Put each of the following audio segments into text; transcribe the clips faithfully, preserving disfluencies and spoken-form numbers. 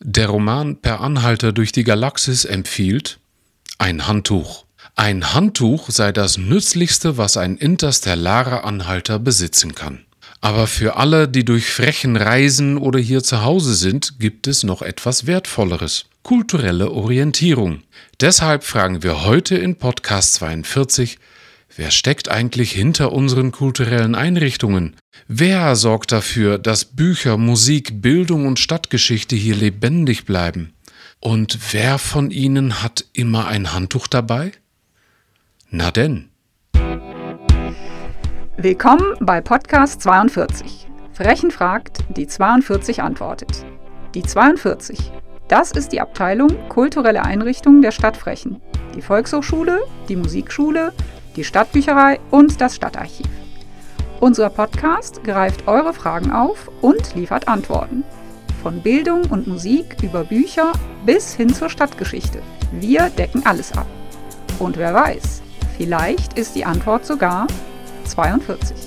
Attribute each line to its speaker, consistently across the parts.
Speaker 1: Der Roman Per Anhalter durch die Galaxis empfiehlt ein Handtuch. Ein Handtuch sei das Nützlichste, was ein interstellarer Anhalter besitzen kann. Aber für alle, die durch Frechen reisen oder hier zu Hause sind, gibt es noch etwas Wertvolleres: kulturelle Orientierung. Deshalb fragen wir heute in Podcast zweiundvierzig, wer steckt eigentlich hinter unseren kulturellen Einrichtungen? Wer sorgt dafür, dass Bücher, Musik, Bildung und Stadtgeschichte hier lebendig bleiben? Und wer von ihnen hat immer ein Handtuch dabei? Na denn.
Speaker 2: Willkommen bei Podcast zweiundvierzig. Frechen fragt, die zweiundvierzig antwortet. Die zweiundvierzig, das ist die Abteilung kulturelle Einrichtungen der Stadt Frechen. Die Volkshochschule, die Musikschule, die Stadtbücherei und das Stadtarchiv. Unser Podcast greift eure Fragen auf und liefert Antworten. Von Bildung und Musik über Bücher bis hin zur Stadtgeschichte. Wir decken alles ab. Und wer weiß, vielleicht ist die Antwort sogar zweiundvierzig.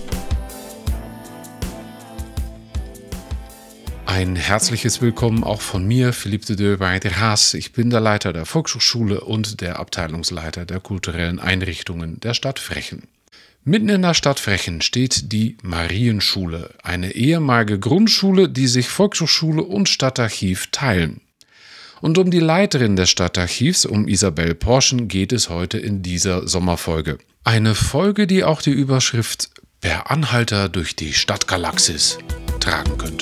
Speaker 1: Ein herzliches Willkommen auch von mir, Philippe de Deux bei der Haas. Ich bin der Leiter der Volkshochschule und der Abteilungsleiter der kulturellen Einrichtungen der Stadt Frechen. Mitten in der Stadt Frechen steht die Marienschule, eine ehemalige Grundschule, die sich Volkshochschule und Stadtarchiv teilen. Und um die Leiterin des Stadtarchivs, um Isabel Porschen, geht es heute in dieser Sommerfolge. Eine Folge, die auch die Überschrift Per Anhalter durch die Stadtgalaxis tragen könnte.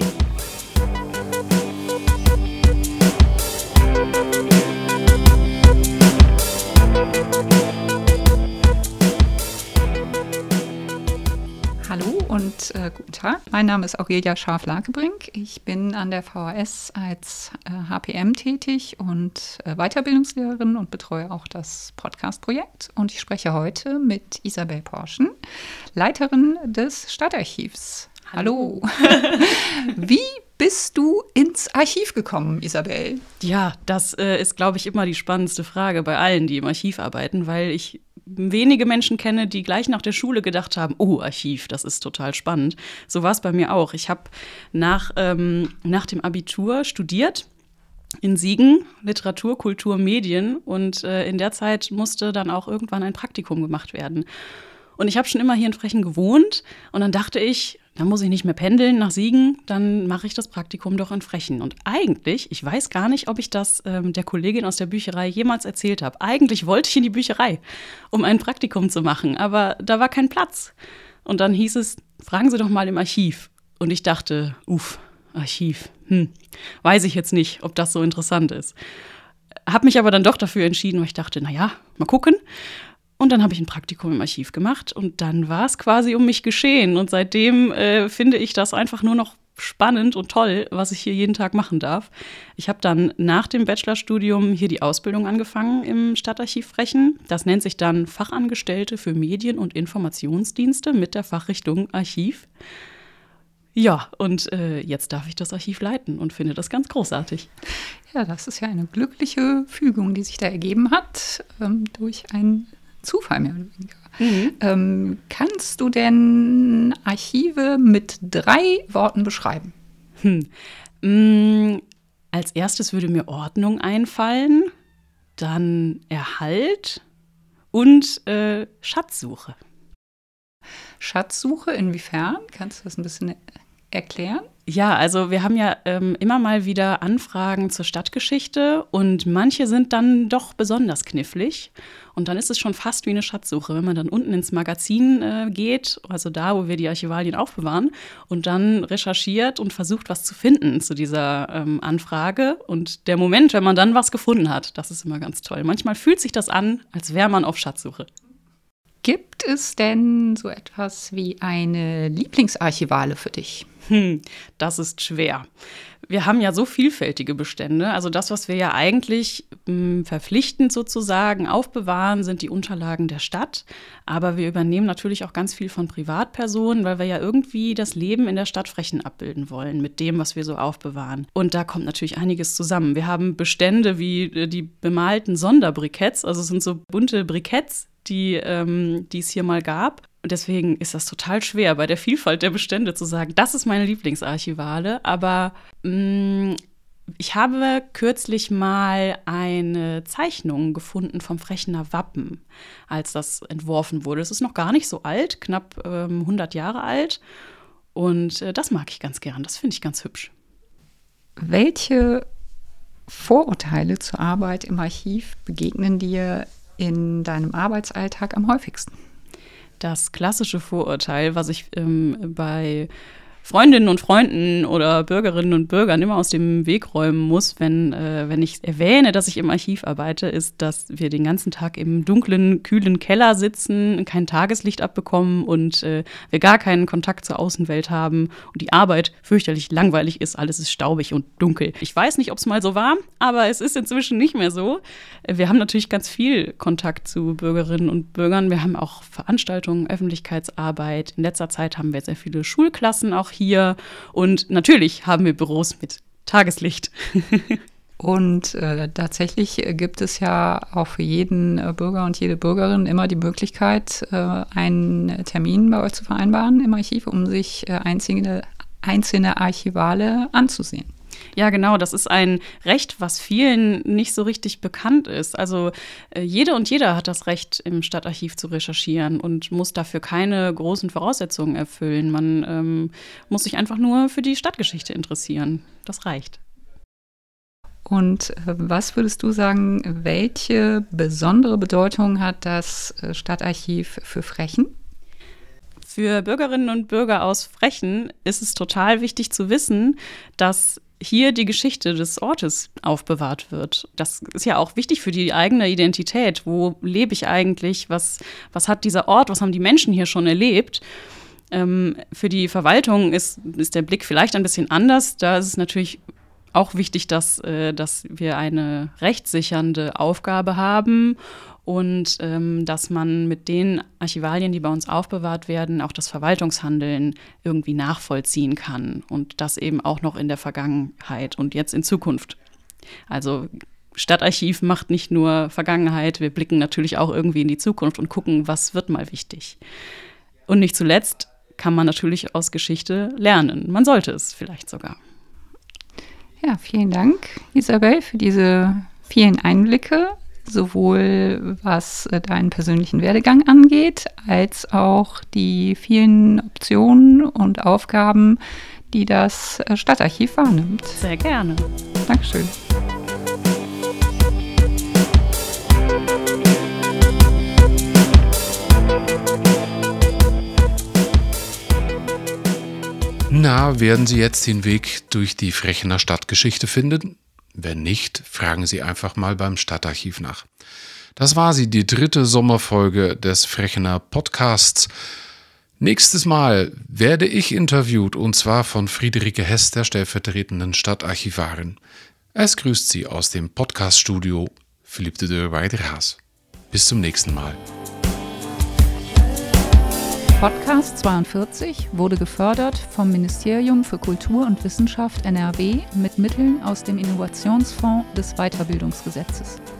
Speaker 2: Hallo und äh, guten Tag. Mein Name ist Aurelia Scharf-Lakebrink. Ich bin an der V H S als äh, H P M tätig und äh, Weiterbildungslehrerin und betreue auch das Podcast-Projekt. Und ich spreche heute mit Isabel Porschen, Leiterin des Stadtarchivs. Hallo. Hallo. Wie bist du ins Archiv gekommen, Isabel?
Speaker 3: Ja, das äh, ist, glaube ich, immer die spannendste Frage bei allen, die im Archiv arbeiten, weil ich wenige Menschen kenne, die gleich nach der Schule gedacht haben, oh, Archiv, das ist total spannend. So war es bei mir auch. Ich habe nach, ähm, nach dem Abitur studiert in Siegen, Literatur, Kultur, Medien. Und äh, in der Zeit musste dann auch irgendwann ein Praktikum gemacht werden. Und ich habe schon immer hier in Frechen gewohnt. Und dann dachte ich, dann muss ich nicht mehr pendeln nach Siegen, dann mache ich das Praktikum doch in Frechen. Und eigentlich, ich weiß gar nicht, ob ich das ähm, der Kollegin aus der Bücherei jemals erzählt habe. Eigentlich wollte ich in die Bücherei, um ein Praktikum zu machen, aber da war kein Platz. Und dann hieß es, fragen Sie doch mal im Archiv. Und ich dachte, uff, Archiv, hm, weiß ich jetzt nicht, ob das so interessant ist. Hab mich aber dann doch dafür entschieden, weil ich dachte, naja, mal gucken. Und dann habe ich ein Praktikum im Archiv gemacht und dann war es quasi um mich geschehen. Und seitdem äh, finde ich das einfach nur noch spannend und toll, was ich hier jeden Tag machen darf. Ich habe dann nach dem Bachelorstudium hier die Ausbildung angefangen im Stadtarchiv Frechen. Das nennt sich dann Fachangestellte für Medien- und Informationsdienste mit der Fachrichtung Archiv. Ja, und äh, jetzt darf ich das Archiv leiten und finde das ganz großartig.
Speaker 2: Ja, das ist ja eine glückliche Fügung, die sich da ergeben hat, ähm, durch ein Zufall mehr oder weniger. Mhm. Ähm, kannst du denn Archive mit drei Worten beschreiben?
Speaker 3: Hm. Mm, als erstes würde mir Ordnung einfallen, dann Erhalt und äh, Schatzsuche.
Speaker 2: Schatzsuche, inwiefern? Kannst du das ein bisschen erklären?
Speaker 3: Ja, also wir haben ja ähm, immer mal wieder Anfragen zur Stadtgeschichte und manche sind dann doch besonders knifflig. Und dann ist es schon fast wie eine Schatzsuche, wenn man dann unten ins Magazin äh, geht, also da, wo wir die Archivalien aufbewahren, und dann recherchiert und versucht, was zu finden zu dieser ähm, Anfrage. Und der Moment, wenn man dann was gefunden hat, das ist immer ganz toll. Manchmal fühlt sich das an, als wäre man auf Schatzsuche.
Speaker 2: Gibt es denn so etwas wie eine Lieblingsarchivale für dich?
Speaker 3: Hm, das ist schwer. Wir haben ja so vielfältige Bestände. Also das, was wir ja eigentlich mh, verpflichtend sozusagen aufbewahren, sind die Unterlagen der Stadt. Aber wir übernehmen natürlich auch ganz viel von Privatpersonen, weil wir ja irgendwie das Leben in der Stadt Frechen abbilden wollen mit dem, was wir so aufbewahren. Und da kommt natürlich einiges zusammen. Wir haben Bestände wie die bemalten Sonderbriketts, also es sind so bunte Briketts, die, ähm, die es hier mal gab. Und deswegen ist das total schwer, bei der Vielfalt der Bestände zu sagen, das ist meine Lieblingsarchivale. Aber mh, Ich habe kürzlich mal eine Zeichnung gefunden vom Frechener Wappen, als das entworfen wurde. Es ist noch gar nicht so alt, knapp ähm, hundert Jahre alt. Und äh, das mag ich ganz gern, das finde ich ganz hübsch.
Speaker 2: Welche Vorurteile zur Arbeit im Archiv begegnen dir in deinem Arbeitsalltag am häufigsten?
Speaker 3: Das klassische Vorurteil, was ich ähm, bei Freundinnen und Freunden oder Bürgerinnen und Bürgern immer aus dem Weg räumen muss, wenn, äh, wenn ich erwähne, dass ich im Archiv arbeite, ist, dass wir den ganzen Tag im dunklen, kühlen Keller sitzen, kein Tageslicht abbekommen und äh, wir gar keinen Kontakt zur Außenwelt haben und die Arbeit fürchterlich langweilig ist, alles ist staubig und dunkel. Ich weiß nicht, ob es mal so war, aber es ist inzwischen nicht mehr so. Wir haben natürlich ganz viel Kontakt zu Bürgerinnen und Bürgern. Wir haben auch Veranstaltungen, Öffentlichkeitsarbeit. In letzter Zeit haben wir sehr viele Schulklassen auch hier und natürlich haben wir Büros mit Tageslicht.
Speaker 2: Und äh, tatsächlich gibt es ja auch für jeden äh, Bürger und jede Bürgerin immer die Möglichkeit, äh, einen Termin bei euch zu vereinbaren im Archiv, um sich äh, einzelne, einzelne Archivale anzusehen.
Speaker 3: Ja, genau, das ist ein Recht, was vielen nicht so richtig bekannt ist. Also äh, jede und jeder hat das Recht, im Stadtarchiv zu recherchieren und muss dafür keine großen Voraussetzungen erfüllen. Man ähm, muss sich einfach nur für die Stadtgeschichte interessieren. Das reicht.
Speaker 2: Und äh, was würdest du sagen, welche besondere Bedeutung hat das äh, Stadtarchiv für Frechen?
Speaker 3: Für Bürgerinnen und Bürger aus Frechen ist es total wichtig zu wissen, dass hier die Geschichte des Ortes aufbewahrt wird. Das ist ja auch wichtig für die eigene Identität. Wo lebe ich eigentlich? Was, was hat dieser Ort? Was haben die Menschen hier schon erlebt? Ähm, für die Verwaltung ist, ist der Blick vielleicht ein bisschen anders. Da ist es natürlich auch wichtig, dass, äh, dass wir eine rechtssichernde Aufgabe haben und ähm, dass man mit den Archivalien, die bei uns aufbewahrt werden, auch das Verwaltungshandeln irgendwie nachvollziehen kann und das eben auch noch in der Vergangenheit und jetzt in Zukunft. Also Stadtarchiv macht nicht nur Vergangenheit, wir blicken natürlich auch irgendwie in die Zukunft und gucken, was wird mal wichtig. Und nicht zuletzt kann man natürlich aus Geschichte lernen. Man sollte es vielleicht sogar.
Speaker 2: Ja, vielen Dank, Isabel, für diese vielen Einblicke, sowohl was deinen persönlichen Werdegang angeht, als auch die vielen Optionen und Aufgaben, die das Stadtarchiv wahrnimmt.
Speaker 3: Sehr gerne.
Speaker 2: Dankeschön.
Speaker 1: Na, werden Sie jetzt den Weg durch die Frechener Stadtgeschichte finden? Wenn nicht, fragen Sie einfach mal beim Stadtarchiv nach. Das war sie, die dritte Sommerfolge des Frechener Podcasts. Nächstes Mal werde ich interviewt, und zwar von Friederike Hess, der stellvertretenden Stadtarchivarin. Es grüßt Sie aus dem Podcaststudio Philipp de Deur-Weideraas. Bis zum nächsten Mal.
Speaker 2: Podcast zweiundvierzig wurde gefördert vom Ministerium für Kultur und Wissenschaft N R W mit Mitteln aus dem Innovationsfonds des Weiterbildungsgesetzes.